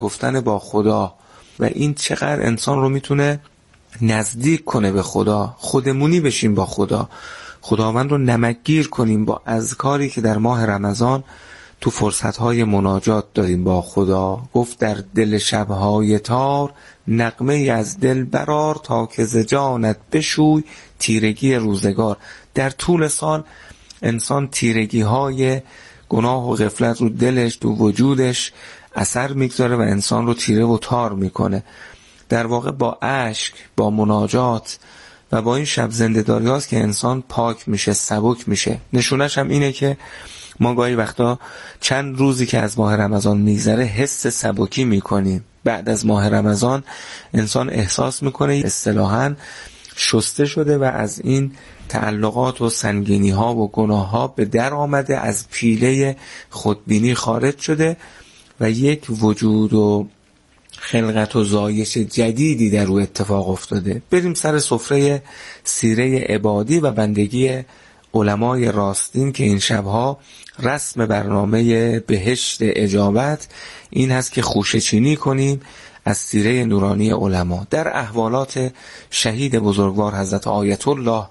گفتن با خدا و این چقدر انسان رو میتونه نزدیک کنه به خدا. خودمونی بشیم با خدا، خداوند رو نمکگیر کنیم با اذکاری که در ماه رمضان تو فرصتهای مناجات داریم با خدا. گفت در دل شبهای تار نغمه از دل برار، تا که ز جانت بشوی تیرگی روزگار. در طول سال انسان تیرگی های گناه و غفلت رو دلش، تو وجودش اثر میگذاره و انسان رو تیره و تار میکنه. در واقع با اشک، با مناجات و با این شب زنده‌داری هاست که انسان پاک میشه، سبک میشه. نشونش هم اینه که ما گاهی وقتا چند روزی که از ماه رمضان میگذره حس سبکی میکنیم. بعد از ماه رمضان انسان احساس میکنه اصطلاحاً شسته شده و از این تعلقات و سنگینی ها و گناه ها به در آمده، از پیله خودبینی خارج شده و یک وجود و خلقت و زایش جدیدی در او اتفاق افتاده. بریم سر سفره سیره عبادی و بندگی علمای راستین که این شبها رسم برنامه بهشت اجابت این هست که خوشه چینی کنیم از سیره نورانی علما. در احوالات شهید بزرگوار حضرت آیت الله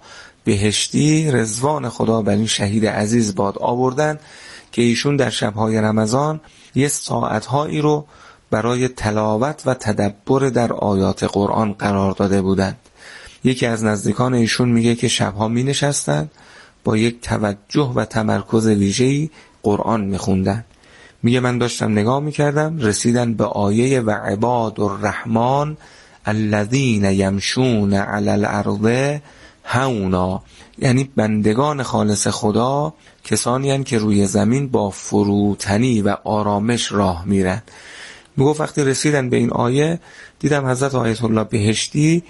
بهشتی رضوان خدا بر این شهید عزیز باد آوردن که ایشون در شبهای رمضان یه ساعتهایی رو برای تلاوت و تدبر در آیات قرآن قرار داده بودند. یکی از نزدیکان ایشون میگه که شبها می نشستن با یک توجه و تمرکز ویژه‌ای قرآن میخوندن. میگه من داشتم نگاه میکردم، رسیدن به آیه و عباد الرحمن الذین یمشون علی الارض هونا، یعنی بندگان خالص خدا کسانی هستند که روی زمین با فروتنی و آرامش راه میرن. میگه وقتی رسیدن به این آیه دیدم حضرت آیت الله بهشتی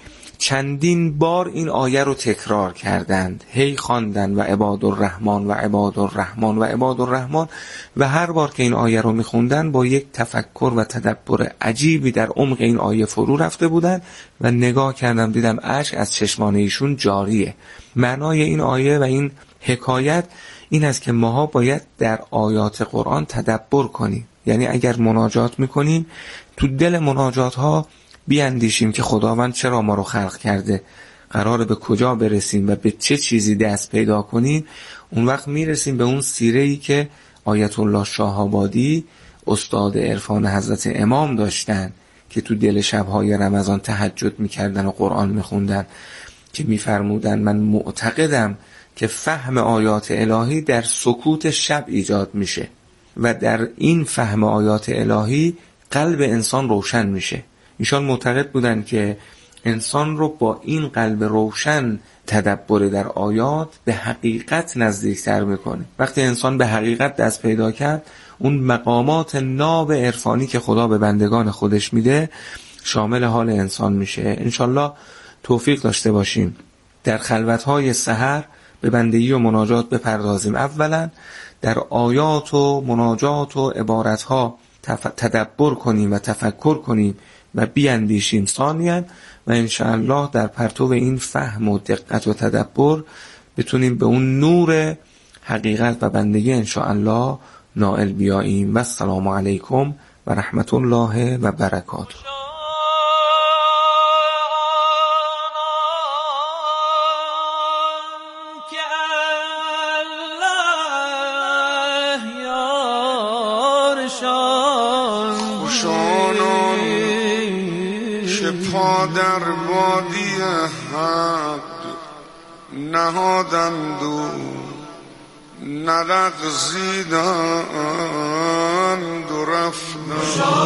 چندین بار این آیه رو تکرار کردند، هی خواندن و عباد الرحمن و عباد الرحمن و عباد الرحمن و هر بار که این آیه رو میخوندن با یک تفکر و تدبر عجیبی در عمق این آیه فرو رفته بودن و نگاه کردم دیدم اشک از چشمان ایشون جاریه. معنای این آیه و این حکایت این است که ماها باید در آیات قرآن تدبر کنیم. یعنی اگر مناجات میکنیم تو دل مناجات ها بیاندیشیم که خداوند چرا ما رو خلق کرده، قراره به کجا برسیم و به چه چیزی دست پیدا کنیم. اون وقت میرسیم به اون سیره‌ای که آیت الله شاه‌آبادی استاد عرفان حضرت امام داشتن که تو دل شب‌های رمضان تهجد میکردن و قرآن میخوندن، که میفرمودن من معتقدم که فهم آیات الهی در سکوت شب ایجاد میشه و در این فهم آیات الهی قلب انسان روشن میشه. ایشان معتقد بودن که انسان رو با این قلب روشن تدبر در آیات به حقیقت نزدیکتر میکنه. وقتی انسان به حقیقت دست پیدا کرد اون مقامات ناب عرفانی که خدا به بندگان خودش میده شامل حال انسان میشه. انشالله توفیق داشته باشیم در خلوتهای سحر به بندگی و مناجات بپردازیم. اولا در آیات و مناجات و عبارتها تدبر کنیم و تفکر کنیم و بیاندیشیم. ثانیاً و انشاءالله در پرتو این فهم و دقت و تدبر بتونیم به اون نور حقیقت و بندگی انشاءالله نائل بیاییم. و السلام علیکم و رحمت الله و برکاته. در وادی حق نهادند و نلغزیدند و رفتند.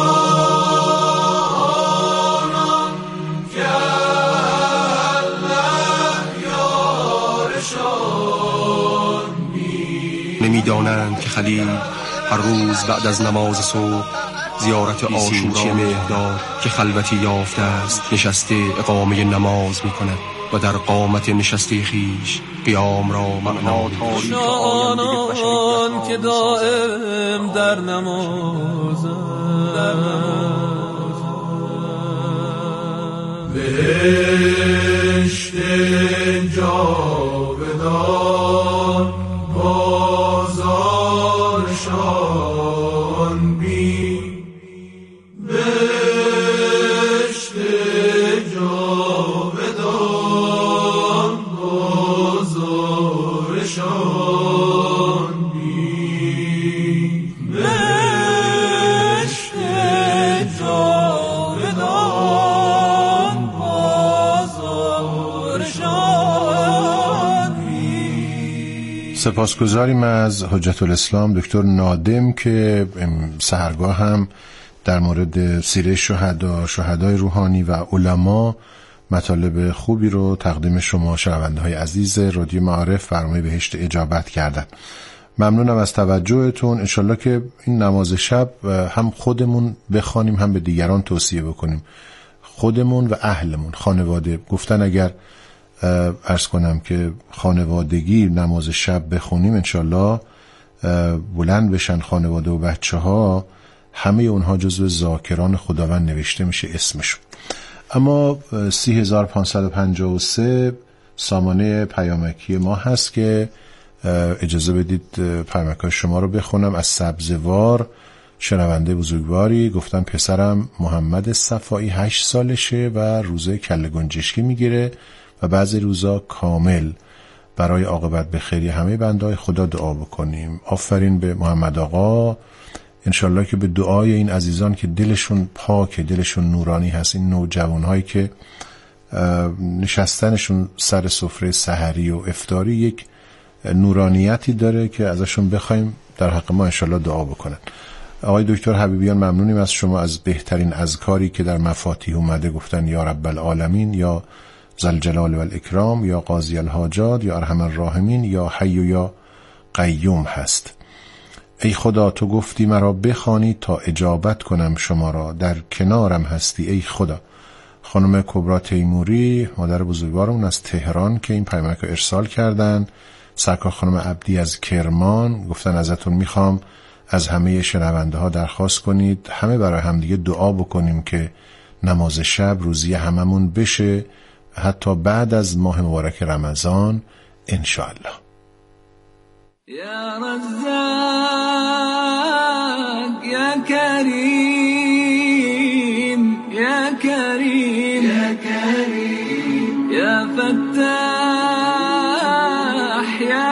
شانان که الله یارشان نمیدانند که خلیل هر روز بعد از نماز صبح زیارت عاشورا مهداد که خلوتی یافته است نشسته اقامه نماز می کند و در قامت نشسته خیش قیام را معنا تاریک آنان که دائم در نماز بهشت جاودان بازارشان بی سپاسگزاریم از حجت الاسلام دکتر نادم که سحرگاه هم در مورد سیره شهدا، شهدای روحانی و علما مطالب خوبی رو تقدیم شما شنونده های عزیز رادیو معارف برنامه بهشت اجابت کردن. ممنونم از توجهتون. انشالله که این نماز شب هم خودمون بخوانیم هم به دیگران توصیه بکنیم، خودمون و اهلمون، خانواده. گفتن اگر عرض کنم که خانوادگی نماز شب بخونیم انشالله بلند بشن خانواده و بچه ها، همه اونها جزو ذاکران خداوند نوشته میشه اسمشون. اما 30553 سامانه پیامکی ما هست که اجازه بدید پیامک شما رو بخونم. از سبزوار شنونده بزرگواری گفتن پسرم محمد صفایی 8 سالشه و روزه کله گنجشکی میگیره و بعضی روزا کامل. برای عاقبت به خیری همه بنده‌های خدا دعا بکنیم. آفرین به محمد آقا. انشالله که به دعای این عزیزان که دلشون پاکه، دلشون نورانی هست، این نوجوانهایی که نشستنشون سر سفره سحری و افطاری یک نورانیتی داره که ازشون بخوایم در حق ما انشالله دعا بکنن. آقای دکتر حبیبیان ممنونیم از شما از بهترین اذکاری که در مفاتیح اومده. گفتن یا رب العالمین، یا ذوالجلال و الاکرام، یا قاضی الحاجات، یا ارحم الراحمین، یا حی و یا قیوم هست. ای خدا تو گفتی مرا بخوانی تا اجابت کنم شما را، در کنارم هستی ای خدا. خانم کبرا تیموری مادر بزرگوارمون از تهران که این پیامک رو ارسال کردن. سرکار خانم عبدی از کرمان گفتن ازتون میخوام از همه شنونده ها درخواست کنید همه برای همدیگه دعا بکنیم که نماز شب روزی هممون بشه، حتی بعد از ماه مبارک رمضان انشاءالله. یا رزاق یا کریم یا کریم یا کریم یا فتاح یا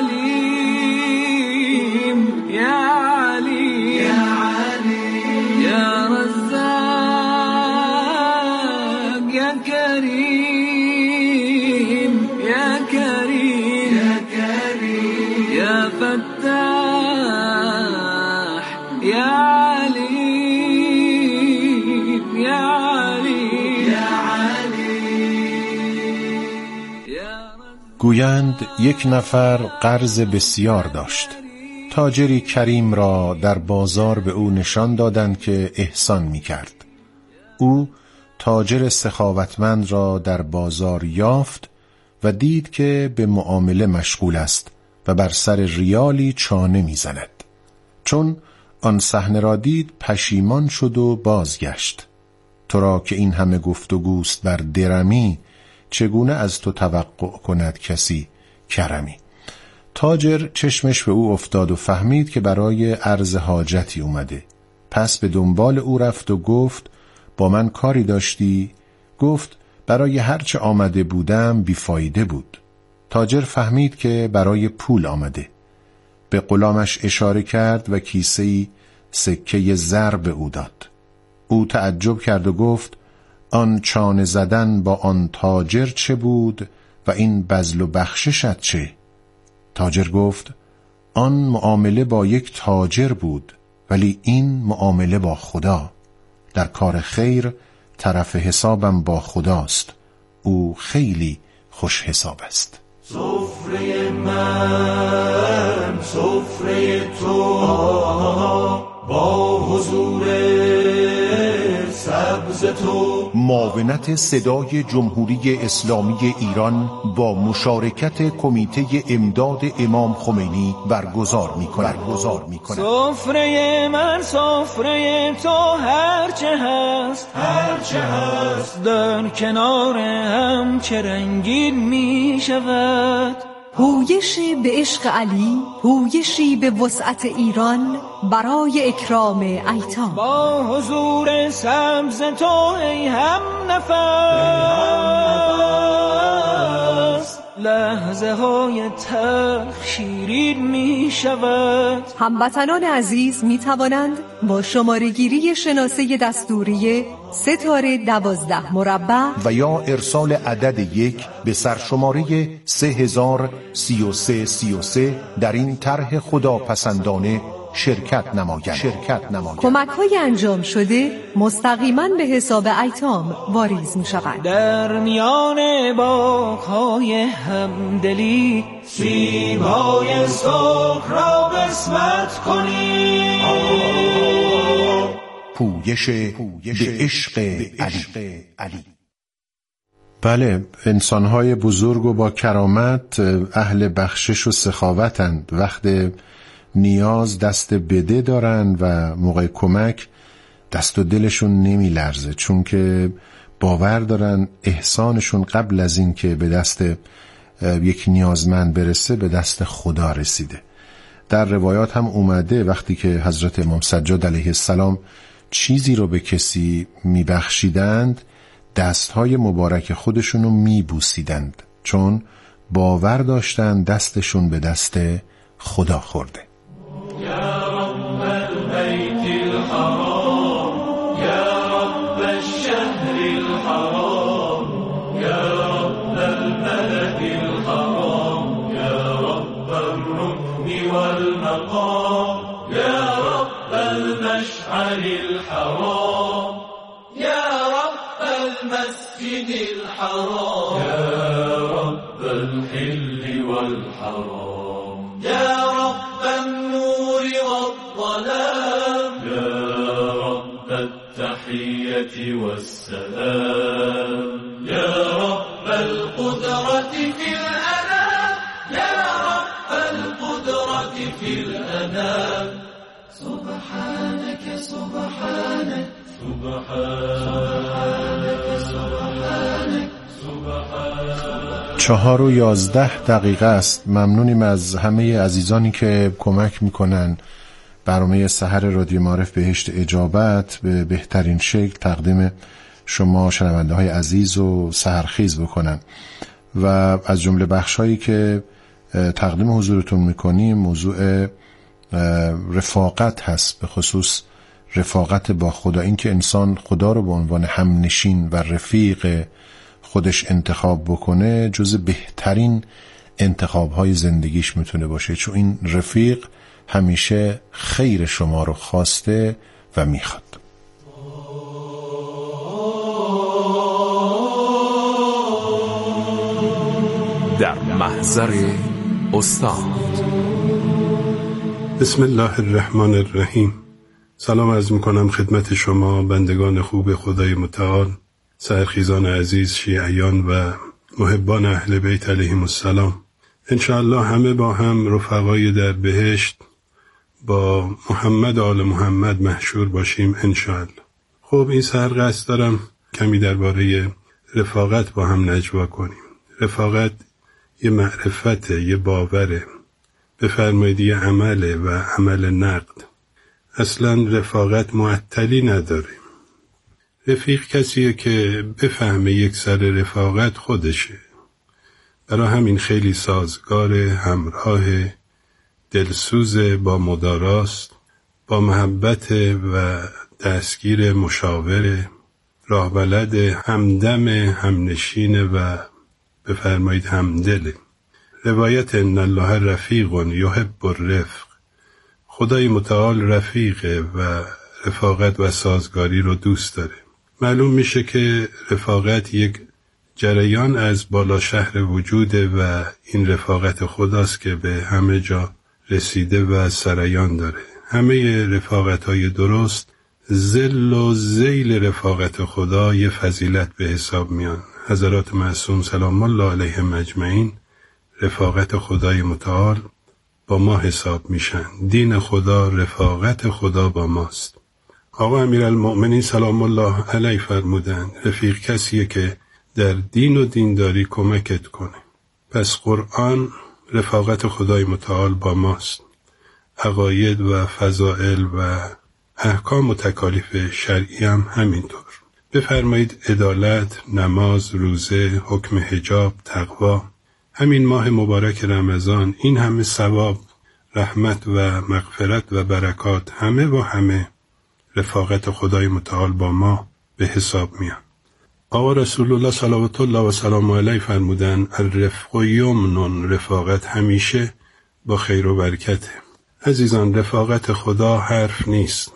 علیم یا علیم یا علیم یا رزاق یا کریم یا کریم یا کریم یا فتاح یا علیم یا علیم یا علیم. گویند یک نفر قرض بسیار داشت. تاجری کریم را در بازار به او نشان دادند که احسان می کرد. او تاجر سخاوتمند را در بازار یافت و دید که به معامله مشغول است و بر سر ریالی چانه می زند. چون آن صحنه را دید پشیمان شد و بازگشت. تو را که این همه گفتگوست بر درمی، چگونه از تو توقع کند کسی کرمی. تاجر چشمش به او افتاد و فهمید که برای عرض حاجتی اومده. پس به دنبال او رفت و گفت با من کاری داشتی؟ گفت برای هرچه آمده بودم بیفایده بود. تاجر فهمید که برای پول آمده. به غلامش اشاره کرد و کیسه‌ای سکه زر به او داد. او تعجب کرد و گفت آن چانه زدن با آن تاجر چه بود و این بذل و بخششت چه؟ تاجر گفت آن معامله با یک تاجر بود، ولی این معامله با خدا. در کار خیر طرف حسابم با خداست، او خیلی خوش حساب است. سفره من سفره تو با حضور سبز تو. معاونت صدای جمهوری اسلامی ایران با مشارکت کمیته امداد امام خمینی برگزار می‌کند. سفره من سفره تو هرچه هست در کنار هم چه رنگین می شود. پویشی به عشق علی، پویشی به وسعت ایران برای اکرام ایتام. با حضور سبز تو ای هم نفس، لحظه های تلخ شیرین می شود. هموطنان عزیز می توانند با شماره گیری شناسه دستوری 3-12 مربع و یا ارسال عدد 1 به سرشماره 303333 در این طرح خداپسندانه شرکت نمایند. کمک‌های انجام شده مستقیما به حساب ایتام واریز می‌شوند. در میان باغ‌های همدلی سیمای سرخ را قسمت کنیم. پویش به عشق علی. بله، انسان‌های بزرگ و با کرامت اهل بخشش و سخاوتند. وقت نیاز دست بده دارن و موقع کمک دست و دلشون نمی لرزه، چون که باور دارن احسانشون قبل از این که به دست یک نیازمند برسه به دست خدا رسیده. در روایات هم اومده وقتی که حضرت امام سجاد علیه السلام چیزی رو به کسی می بخشیدند دستهای مبارک خودشونو می بوسیدند، چون باور داشتن دستشون به دست خدا خورده. يا رب البيت الحرام يا رب الشهر الحرام يا رب البلد الحرام يا رب الركن والمقام يا رب المشعر الحرام يا رب المسجد الحرام يا رب الحل والحرام يا رب النور والظلام يا رب التحية والسلام يا رب القدرة في الأنام يا رب القدرة في الأنام سبحانك سبحانك سبحانك سبحانك سبحانك. 4:11 است. ممنونیم از همه عزیزانی که کمک میکنن برنامه سحر رادیو معارف بهشت اجابت به بهترین شکل تقدیم شما شنونده های عزیز و سحرخیز بکنن. و از جمله بخشایی که تقدیم حضورتون میکنیم موضوع رفاقت هست، به خصوص رفاقت با خدا. این که انسان خدا رو به عنوان همنشین و رفیق خودش انتخاب بکنه جز بهترین انتخاب‌های زندگیش میتونه باشه، چون این رفیق همیشه خیر شما رو خواسته و میخواد. در محضر استاد. بسم الله الرحمن الرحیم. سلام عرض میکنم خدمت شما بندگان خوب خدای متعال، سحرخیزان عزیز، شیعیان و محبان اهل بیت علیهم السلام. انشاءالله همه با هم رفقای در بهشت با محمد آل محمد محشور باشیم انشاءالله. خب این سحر قصد دارم کمی درباره رفاقت با هم نجوا کنیم. رفاقت یه معرفته، یه باوره، بفرمایید یه عمله و عمل نقد. اصلا رفاقت معطلی نداره. رفیق کسیه که بفهمه یک سر رفاقت خودشه، برای همین خیلی سازگار، همراه، دلسوز، با مداراست، با محبت و دستگیر، مشاوره، راهبلد، همدم، همنشین و بفرمایید همدله. روایت ان الله رفیق یحب الرفق، خدای متعال رفیقه و رفاقت و سازگاری رو دوست داره. معلوم میشه که رفاقت یک جریان از بالا شهر وجوده و این رفاقت خداست که به همه جا رسیده و سریان داره. همه رفاقت‌های درست ذل و ذیل رفاقت خدا یه فضیلت به حساب میان. حضرات معصوم سلام الله علیهم اجمعین رفاقت خدای متعال با ما حساب میشن. دین خدا، رفاقت خدا با ماست. آقا امیرالمؤمنین سلام الله علیه فرمودند رفیق کسیه که در دین و دینداری کمکت کنه. پس قرآن رفاقت خدای متعال با ماست. عقاید و فضائل و احکام و تکالیف شرعی هم همینطور. بفرمایید عدالت، نماز، روزه، حکم حجاب، تقوا، همین ماه مبارک رمضان این همه ثواب، رحمت و مغفرت و برکات، همه و همه رفاقت خدای متعال با ما به حساب میان. آقا رسول الله صلوات الله و سلام علیه فرمودن الرفق یمن، رفاقت همیشه با خیر و برکته. عزیزان، رفاقت خدا حرف نیست،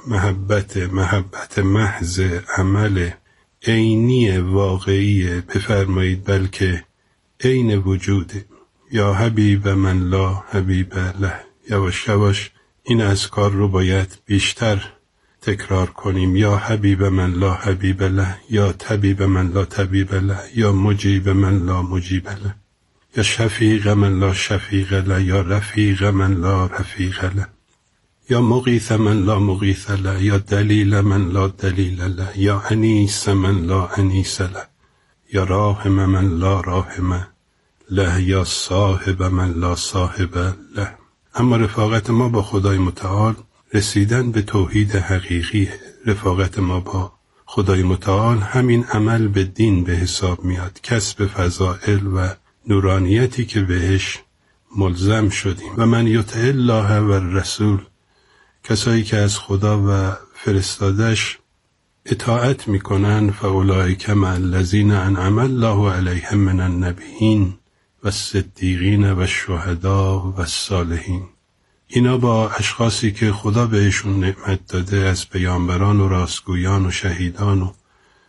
محبت محض، عمل عینی واقعی بفرمایید، بلکه عین وجوده. یا حبیب من لا حبیب له. یواش یواش این اذکار رو باید بیشتر تکرار کنیم. یا حبیب من لا حبیب له، یا طبیب من لا طبیب له، یا مجیب من لا مجیب له، یا شفیق من لا شفیق له، یا رفیق من لا رفیق له، یا مغیث من لا مغیث له، یا دلیل من لا دلیل له، یا انیس من لا انیس له، یا راحم من لا راحم له، یا صاحب من لا صاحب له. اما رفاقت ما با خدای متعال رسیدن به توحید حقیقی. رفاقت ما با خدای متعال همین عمل به دین به حساب میاد، کسب فضائل و نورانیتی که بهش ملزم شدیم. و من یطع الله و الرسول، کسایی که از خدا و فرستادش اطاعت میکنن، فاولئک مع الذین انعم الله علیهم من النبیین و الصدیقین و الشهداء و الصالحین. اینا با اشخاصی که خدا بهشون نعمت داده از پیامبران و راستگویان و شهیدان و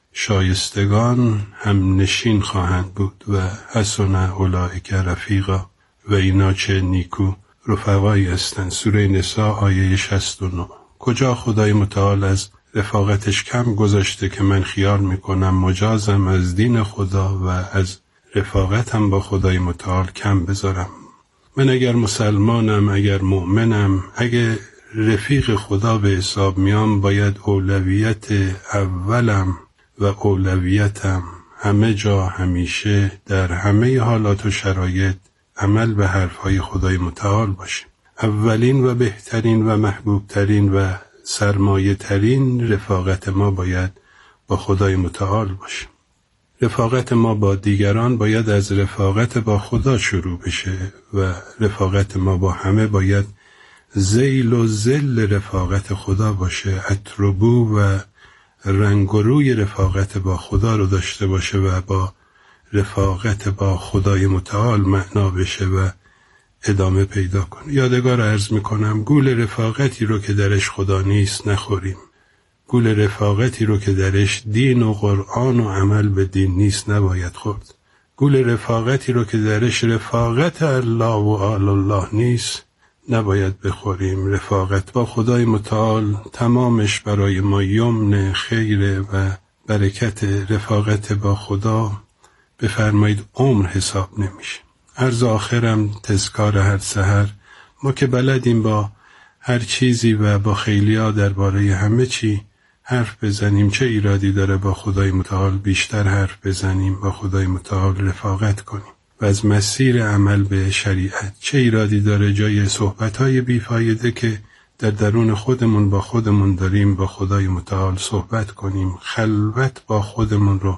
شایستگان هم نشین خواهند بود. و حسن اولئک رفیقا، و اینا چه نیکو رفقایی هستند. سوره نساء آیه 69. کجا خدای متعال از رفاقتش کم گذاشته که من خیال میکنم مجازم از دین خدا و از رفاقتم با خدای متعال کم بذارم. من اگر مسلمانم، اگر مؤمنم، اگر رفیق خدا به حساب میام، باید اولویت اولم و اولویتم همه جا، همیشه، در همه حالات و شرایط عمل به حرفهای خدای متعال باشه. اولین و بهترین و محبوبترین و سرمایه ترین رفاقت ما باید با خدای متعال باشه. رفاقت ما با دیگران باید از رفاقت با خدا شروع بشه و رفاقت ما با همه باید ذیل و ذل رفاقت خدا باشه. اتربو و رنگ و روی رفاقت با خدا رو داشته باشه و با رفاقت با خدای متعال معنا بشه و ادامه پیدا کنه. یادگار عرض میکنم گول رفاقتی رو که درش خدا نیست نخوریم. گول رفاقتی رو که درش دین و قرآن و عمل به دین نیست نباید خورد. گول رفاقتی رو که درش رفاقت الله و آل الله نیست نباید بخوریم. رفاقت با خدای متعال تمامش برای ما یمن خیر و برکت. رفاقت با خدا بفرمایید عمر حساب نمیشه. عرض آخرم تذکار هر سحر، ما که بلدیم با هر چیزی و با خیلیا درباره همه چی حرف بزنیم، چه ایرادی داره با خدای متعال بیشتر حرف بزنیم، با خدای متعال رفاقت کنیم و از مسیر عمل به شریعت. چه ایرادی داره جای صحبت‌های بیفایده که در درون خودمون با خودمون داریم با خدای متعال صحبت کنیم، خلوت با خودمون رو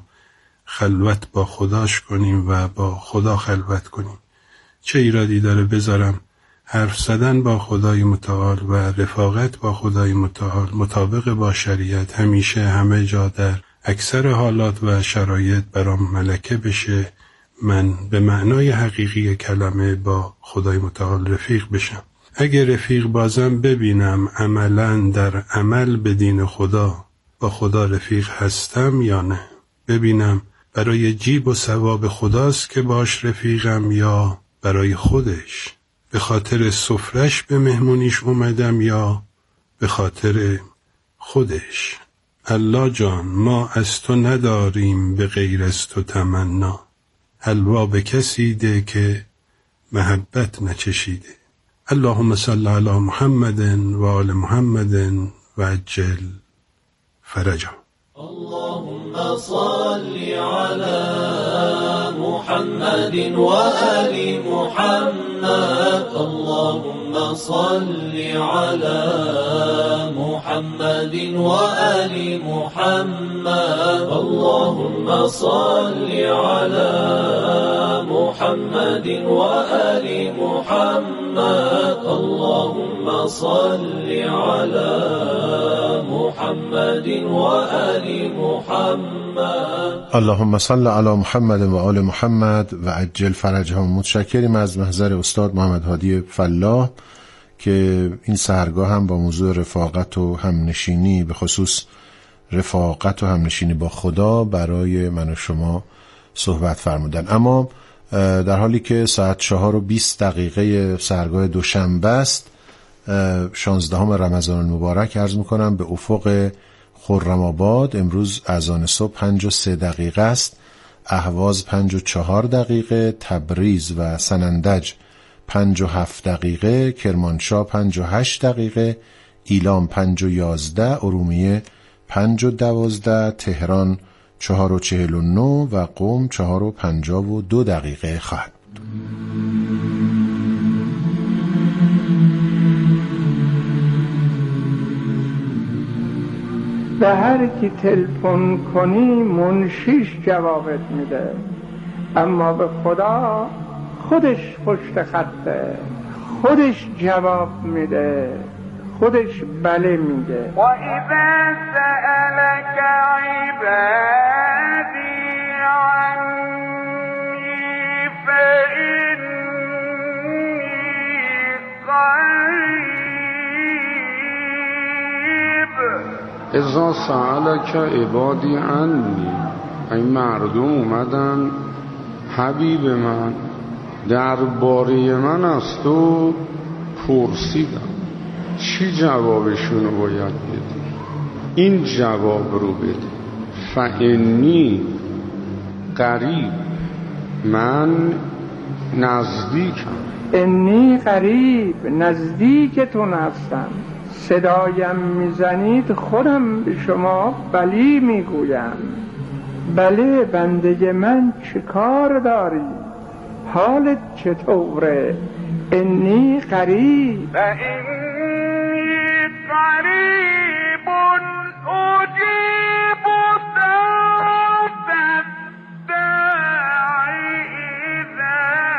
خلوت با خداش کنیم و با خدا خلوت کنیم. چه ایرادی داره بذارم حرف زدن با خدای متعال و رفاقت با خدای متعال مطابق با شریعت همیشه همه جا در اکثر حالات و شرایط برام ملکه بشه، من به معنای حقیقی کلمه با خدای متعال رفیق بشم. اگه رفیق بازم ببینم عملاً در عمل به دین خدا با خدا رفیق هستم یا نه، ببینم برای جیب و ثواب خداست که باش رفیقم یا برای خودش، به خاطر سفرش به مهمونیش اومدم یا به خاطر خودش. الله جان ما از تو نداریم به غیر از تو تمنا، حلوا به کسی ده که محبت نچشیده. اللهم صل علی محمد و آل محمد و عجل فرجا. اللهم صل على محمد وآل محمد اللهم صل على محمد وآل محمد اللهم صل على محمد وآل محمد اللهم صل على محمد وآل محمد اللهم صل علی محمد و آل محمد و عجل فرجهم. متشکریم از محضر استاد محمد هادی فلاح که این سحرگاه هم با موضوع رفاقت و همنشینی، به خصوص رفاقت و همنشینی با خدا، برای من و شما صحبت فرمودن. اما در حالی که ساعت 4:20 سحرگاه دوشنبه است، 16 رمضان المبارک، عرض میکنم به افق خرم آباد امروز اذان صبح 5:03 است، اهواز 5:04، تبریز و سنندج 5:07، کرمانشاه 5:08، ایلام 5:11، ارومیه 5:12، تهران 4:49 و قم 4:52 خواهد بود. به هر کی تلفن کنی منشیش جوابت میده، اما به خدا خودش پشت خطه، خودش جواب میده، خودش بله میده. و اذا سألك عبادی عنی فإنی قریب. اذا سألك عبادی عنی، این مردم اومدن حبیب من درباره من از تو پرسیدن، چی جوابشونو باید بدی؟ این جواب رو بده: فانی قریب، من نزدیکم. انی قریب، نزدیکتون هستم. صدایم میزنید خودم به شما بلی میگویم. بله بنده من، چه کار داری؟ حالت چطوره؟ انی قریب. و انی قریب اجیب دعوت الداعی اذا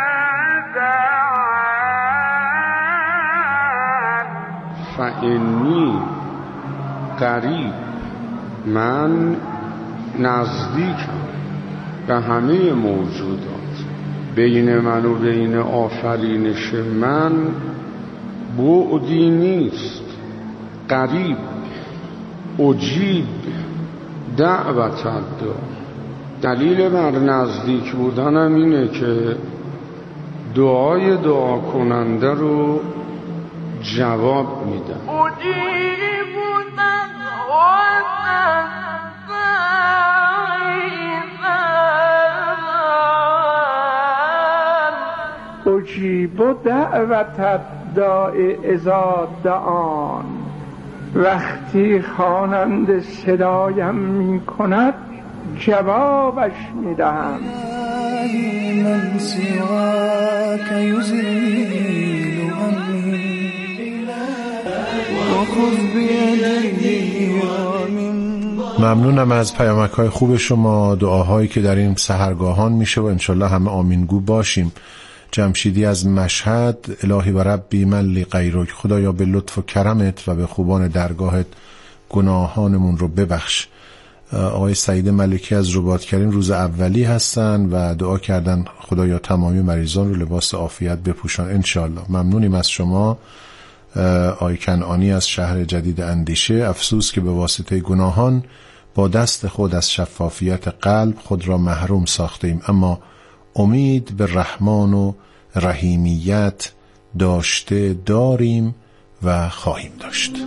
دعان. فانی قریب، من نزدیکم به همه موجودات. بین من و بین آفرینش من بعدی نیست. قریب، اجیب دعوت الداع. دلیل بر نزدیک بودنم اینه که دعای دعا کننده رو جواب میدم. اجیب دعوت الداع اذا دعان. وقتی خواننده صدایم می کند جوابش می دهم. من سواك يزيل همي وخذ بيدي ممنونم از پیامک‌های خوب شما، دعاهایی که در این سحرگاهان میشه و انشالله همه آمینگو باشیم. جمشیدی از مشهد: الهی و ربی من لی غیرک، خدایا به لطف و کرمت و به خوبان درگاهت گناهانمون رو ببخش. آقای سعید ملکی از رباطکرین روز اولی هستن و دعا کردن خدایا تمامی مریضان رو لباس عافیت بپوشان انشالله. ممنونیم از شما. آقای کنعانی از شهر جدید اندیشه: افسوس که به واسطه گناهان با دست خود از شفافیت قلب خود را محروم ساخته ایم، اما امید به رحمان و رحیمیت داشته داریم و خواهیم داشت.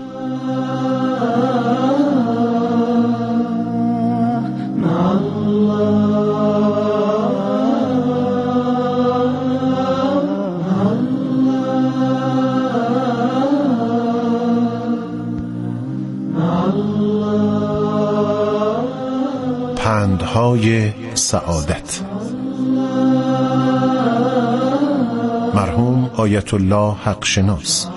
پندهای سعادت. مرحوم آیت الله حق شناس.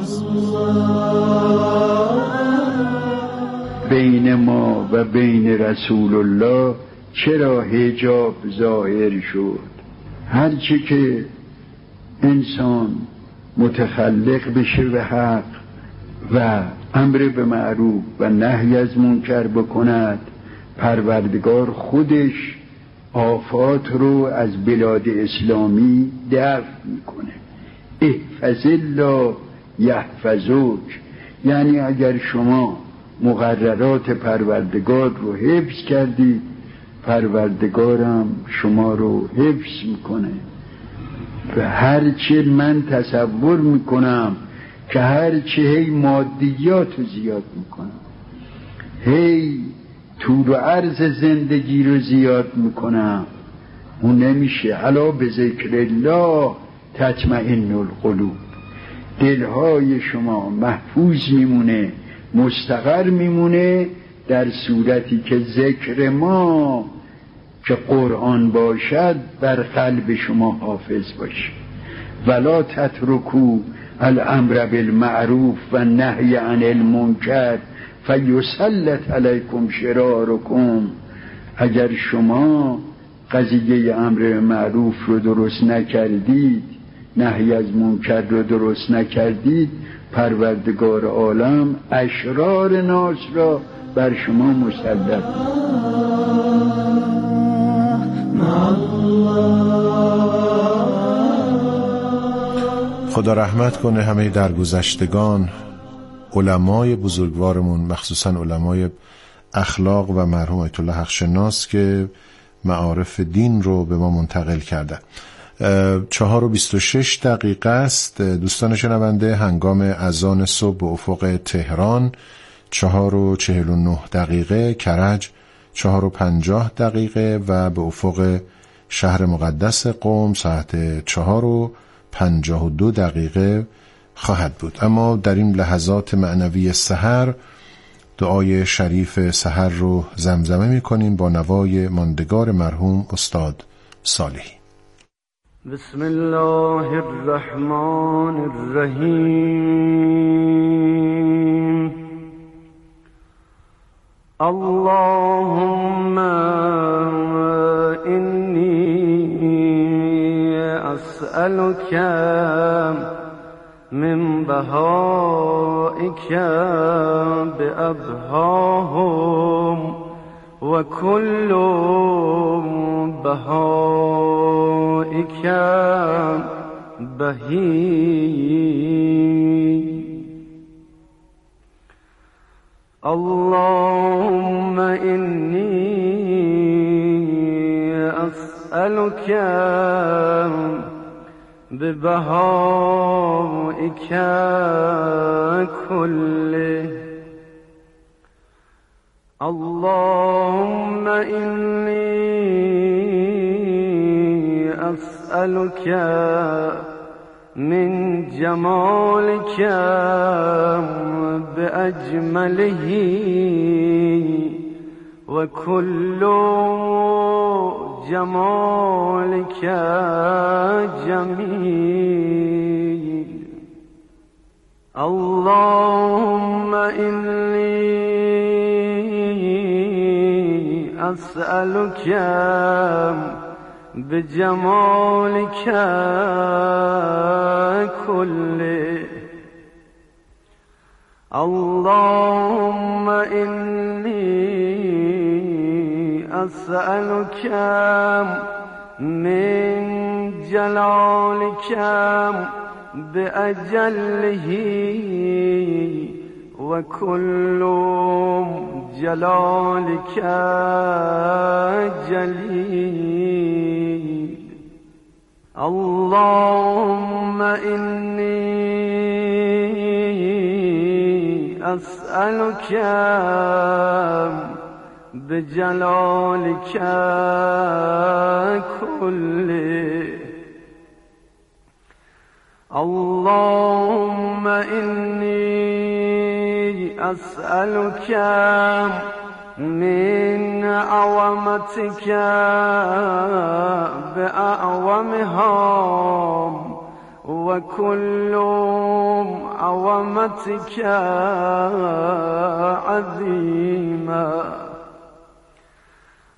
بین ما و بین رسول الله چرا حجاب ظاهر شد؟ هرچی که انسان متخلق بشه به حق و امر به معروف و نهی از منکر بکند، پروردگار خودش آفات رو از بلاد اسلامی دفع میکنه. احفظ الله یحفظک، یعنی اگر شما مقررات پروردگار رو حفظ کردید، پروردگارم شما رو حفظ میکنه. و هرچه من تصور میکنم که هرچه هی مادیات رو زیاد میکنم، هی طول و عرض زندگی رو زیاد میکنم، اون نمیشه. الا به ذکر الله تطمئن القلوب. دلهای شما محفوظ میمونه، مستقر میمونه در صورتی که ذکر ما که قرآن باشد بر قلب شما حافظ باشه. ولا تترکو الامر بالمعروف و نهی عن المنکر فیسلط علیکم شرارکم. اگر شما قضیه امر معروف رو درست نکردید، نهی از منکر رو درست نکردید، پروردگار عالم اشرار ناس را بر شما مسلط. خدا رحمت کنه همه درگذشتگان، علمای بزرگوارمون، مخصوصا علمای اخلاق و مرحوم آیت الله حق شناس که معارف دین رو به ما منتقل کردن. 4:26 است دوستان شنونده. هنگام اذان صبح به افق تهران 4:49 کرج 4:50 و به افق شهر مقدس قم ساعت 4:52 خواهد بود. اما در این لحظات معنوی سحر دعای شریف سحر رو زمزمه می‌کنیم با نوای ماندگار مرحوم استاد صالحی. بسم الله الرحمن الرحیم. اللهم انی اسألک من بهائک بأبهاهم و کل بهائک بهی. اللهم انی اسألک ببهائک کله. اللهم انی اسألک من جمالک بأجمله و کل جمالک جمیل. اللهم انی اسألک بجمالک کله. اللهم انی اسألک من جلالک بأجله و کل جلالک جلیل. اللهم انی اسألک بجلالک کله. اللهم انی اسألک من عوامتك بأعوامهم وكل عوامتك عظيمة